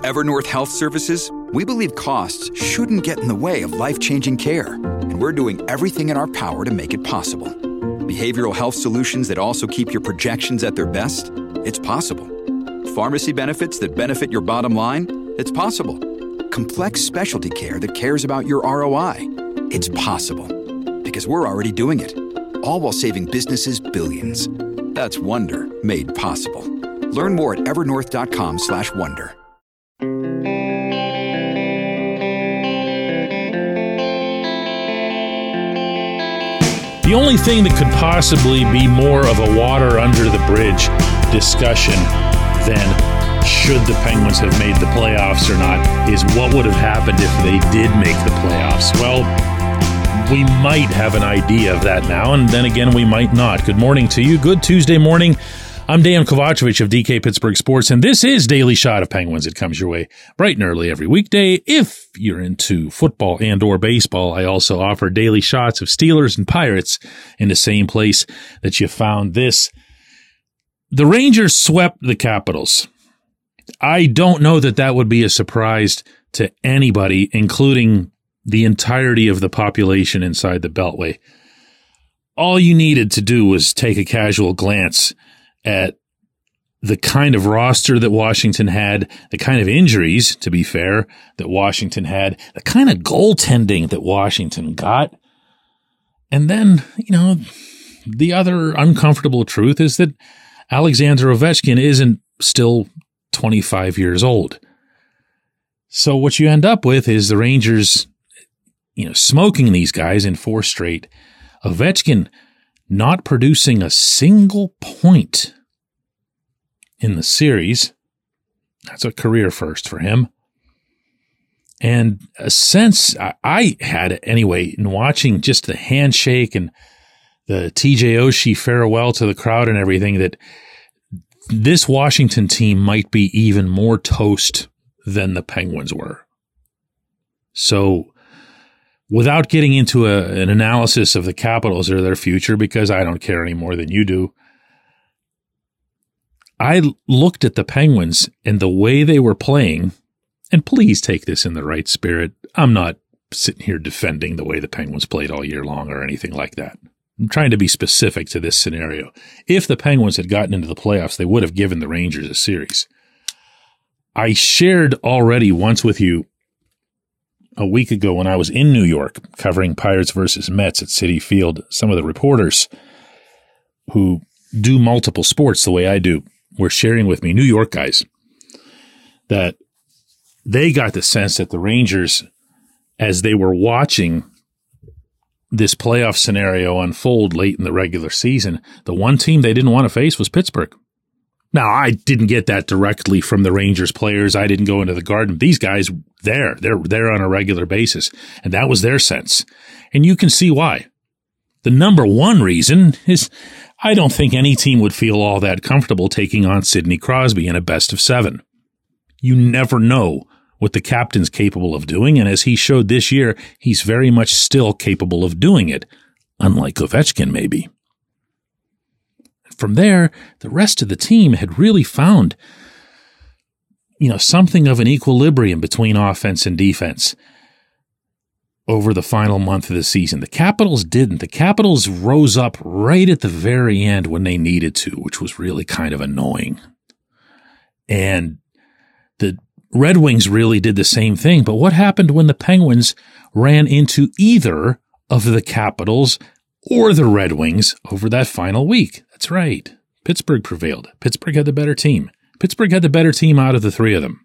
At Evernorth Health Services, we believe costs shouldn't get in the way of life-changing care, and we're doing everything in our power to make it possible. Behavioral health solutions that also keep your projections at their best? It's possible. Pharmacy benefits that benefit your bottom line? It's possible. Complex specialty care that cares about your ROI? It's possible. Because we're already doing it. All while saving businesses billions. That's Wonder made possible. Learn more at evernorth.com/wonder. The only thing that could possibly be more of a water under the bridge discussion than should the Penguins have made the playoffs or not is what would have happened if they did make the playoffs. Well, we might have an idea of that now, and then again, we might not. Good morning to you. Good Tuesday morning. I'm Dan Kovacevic of DK Pittsburgh Sports, and this is Daily Shot of Penguins. It comes your way bright and early every weekday. If you're into football and or baseball, I also offer daily shots of Steelers and Pirates in the same place that you found this. The Rangers swept the Capitals. I don't know that that would be a surprise to anybody, including the entirety of the population inside the Beltway. All you needed to do was take a casual glance at the kind of roster that Washington had, the kind of injuries, to be fair, that Washington had, the kind of goaltending that Washington got. And then, the other uncomfortable truth is that Alexander Ovechkin isn't still 25 years old. So what you end up with is the Rangers, smoking these guys in 4 straight. Ovechkin not producing a single point in the series. That's a career first for him. And a sense I had anyway in watching just the handshake and the TJ Oshie farewell to the crowd and everything, that this Washington team might be even more toast than the Penguins were. So without getting into an analysis of the Capitals or their future, because I don't care any more than you do, I looked at the Penguins and the way they were playing, and please take this in the right spirit. I'm not sitting here defending the way the Penguins played all year long or anything like that. I'm trying to be specific to this scenario. If the Penguins had gotten into the playoffs, they would have given the Rangers a series. I shared already once with you a week ago when I was in New York covering Pirates versus Mets at Citi Field. Some of the reporters who do multiple sports the way I do were sharing with me, New York guys, that they got the sense that the Rangers, as they were watching this playoff scenario unfold late in the regular season, the one team they didn't want to face was Pittsburgh. Now, I didn't get that directly from the Rangers players. I didn't go into the Garden. These guys, they're on a regular basis, and that was their sense. And you can see why. The number one reason is I don't think any team would feel all that comfortable taking on Sidney Crosby in a best-of-7. You never know what the captain's capable of doing, and as he showed this year, he's very much still capable of doing it, unlike Ovechkin maybe. From there, the rest of the team had really found, something of an equilibrium between offense and defense over the final month of the season. The Capitals didn't. The Capitals rose up right at the very end when they needed to, which was really kind of annoying. And the Red Wings really did the same thing. But what happened when the Penguins ran into either of the Capitals or the Red Wings over that final week? That's right. Pittsburgh prevailed. Pittsburgh had the better team. Pittsburgh had the better team out of the 3 of them.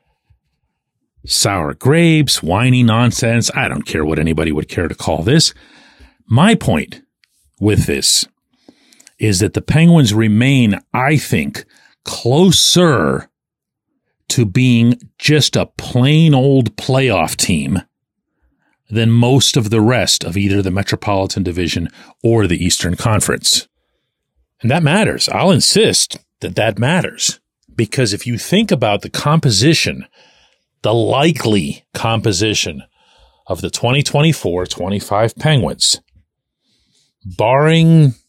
Sour grapes, whiny nonsense. I don't care what anybody would care to call this. My point with this is that the Penguins remain, I think, closer to being just a plain old playoff team than most of the rest of either the Metropolitan Division or the Eastern Conference. And that matters. I'll insist that that matters. Because if you think about the composition, the likely composition of the 2024-25 Penguins, barring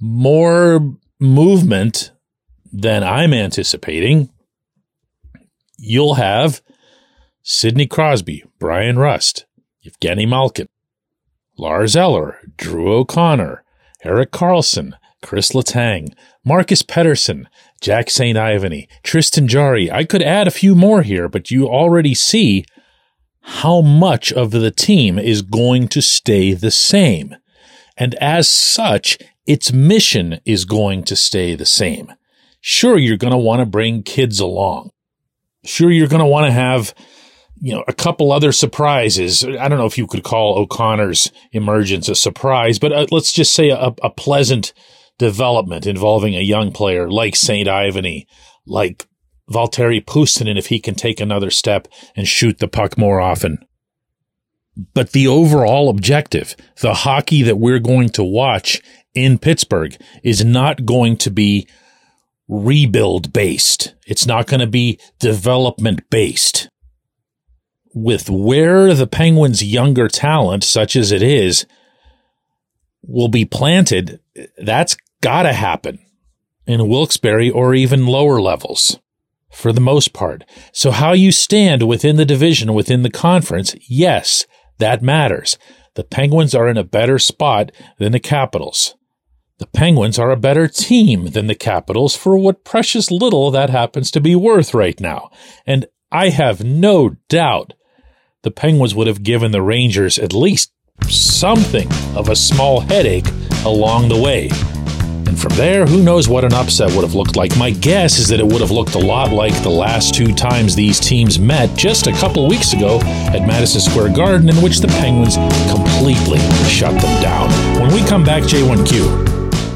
more movement than I'm anticipating, you'll have Sidney Crosby, Brian Rust, Evgeny Malkin, Lars Eller, Drew O'Connor, Erik Karlsson, Chris Letang, Marcus Pettersson, Jack St. Ivany, Tristan Jarry. I could add a few more here, but you already see how much of the team is going to stay the same. And as such, its mission is going to stay the same. Sure, you're going to want to bring kids along. Sure, you're going to want to have, a couple other surprises. I don't know if you could call O'Connor's emergence a surprise, but let's just say a pleasant development involving a young player like St. Ivany, like Valtteri Puustinen, if he can take another step and shoot the puck more often. But the overall objective, the hockey that we're going to watch in Pittsburgh, is not going to be rebuild based. It's not going to be development based. With where the Penguins' younger talent, such as it is, will be planted, that's got to happen in Wilkes-Barre or even lower levels for the most part. So how you stand within the division, within the conference, yes, that matters. The Penguins are in a better spot than the Capitals. The Penguins are a better team than the Capitals for what precious little that happens to be worth right now. And I have no doubt the Penguins would have given the Rangers at least something of a small headache along the way. And from there, who knows what an upset would have looked like. My guess is that it would have looked a lot like the last two times these teams met just a couple weeks ago at Madison Square Garden, in which the Penguins completely shut them down. When we come back, J1Q.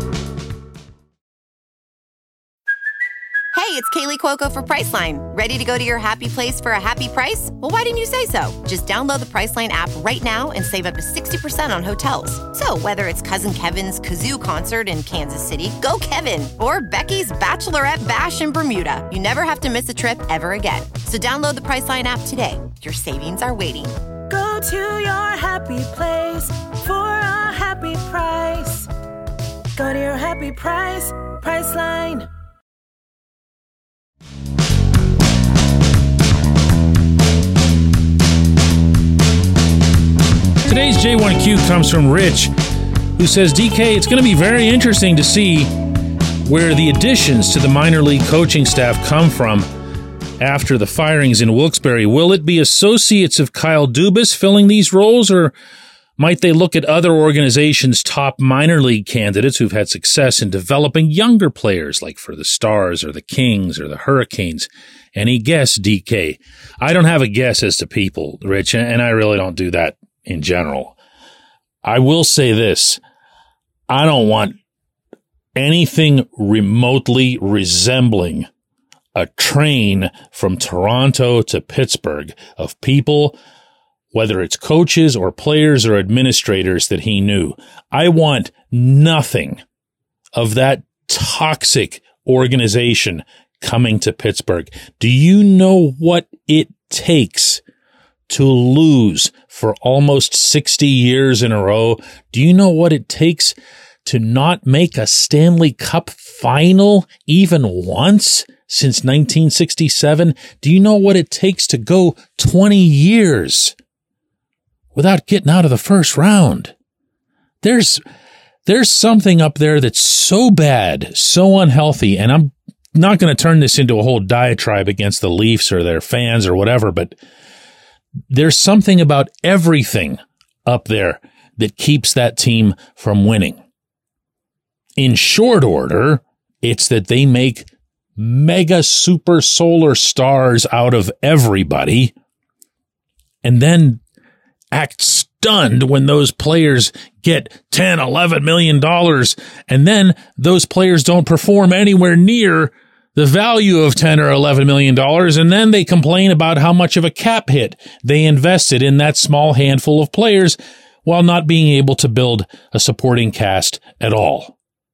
Hey, it's Kaylee Cuoco for Priceline. Ready to go to your happy place for a happy price? Well, why didn't you say so? Just download the Priceline app right now and save up to 60% on hotels. So whether it's Cousin Kevin's Kazoo Concert in Kansas City, go Kevin, or Becky's Bachelorette Bash in Bermuda, you never have to miss a trip ever again. So download the Priceline app today. Your savings are waiting. Go to your happy place for a happy price. Go to your happy price, Priceline. Today's J1Q comes from Rich, who says, DK, it's going to be very interesting to see where the additions to the minor league coaching staff come from after the firings in Wilkes-Barre. Will it be associates of Kyle Dubas filling these roles, or might they look at other organizations' top minor league candidates who've had success in developing younger players, like for the Stars or the Kings or the Hurricanes? Any guess, DK? I don't have a guess as to people, Rich, and I really don't do that in general. I will say this. I don't want anything remotely resembling a train from Toronto to Pittsburgh of people, whether it's coaches or players or administrators that he knew. I want nothing of that toxic organization coming to Pittsburgh. Do you know what it takes to lose for almost 60 years in a row? Do you know what it takes to not make a Stanley Cup final even once since 1967? Do you know what it takes to go 20 years without getting out of the first round? There's something up there that's so bad, so unhealthy, and I'm not going to turn this into a whole diatribe against the Leafs or their fans or whatever, but there's something about everything up there that keeps that team from winning. In short order, it's that they make mega super solar stars out of everybody and then act stunned when those players get $10, $11 million, and then those players don't perform anywhere near the value of $10 or $11 million, and then they complain about how much of a cap hit they invested in that small handful of players while not being able to build a supporting cast at all.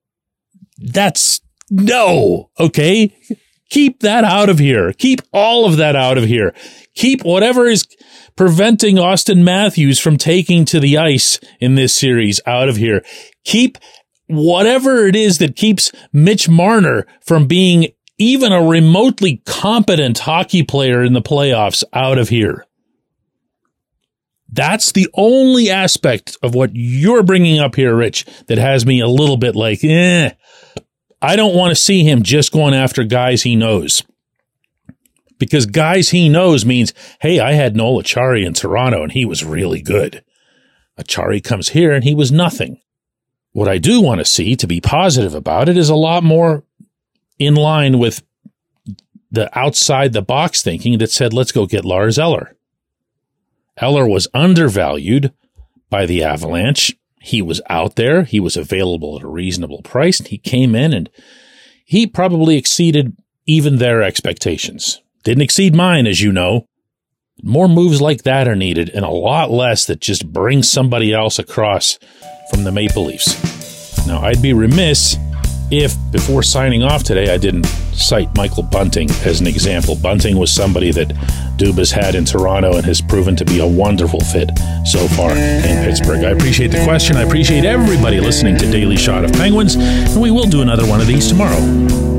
That's no, okay? Keep that out of here. Keep all of that out of here. Keep whatever is preventing Austin Matthews from taking to the ice in this series out of here. Keep whatever it is that keeps Mitch Marner from being even a remotely competent hockey player in the playoffs out of here. That's the only aspect of what you're bringing up here, Rich, that has me a little bit like, I don't want to see him just going after guys he knows. Because guys he knows means, hey, I had Noel Acciari in Toronto and he was really good. Acciari comes here and he was nothing. What I do want to see, to be positive about it, is a lot more in line with the outside the box thinking that said, let's go get Lars Eller. Eller was undervalued by the Avalanche. He was out there. He was available at a reasonable price. He came in and he probably exceeded even their expectations. Didn't exceed mine, as you know. More moves like that are needed and a lot less that just brings somebody else across from the Maple Leafs. Now, I'd be remiss if, before signing off today, I didn't cite Michael Bunting as an example. Bunting was somebody that Dubas had in Toronto and has proven to be a wonderful fit so far in Pittsburgh. I appreciate the question. I appreciate everybody listening to Daily Shot of Penguins, and we will do another one of these tomorrow.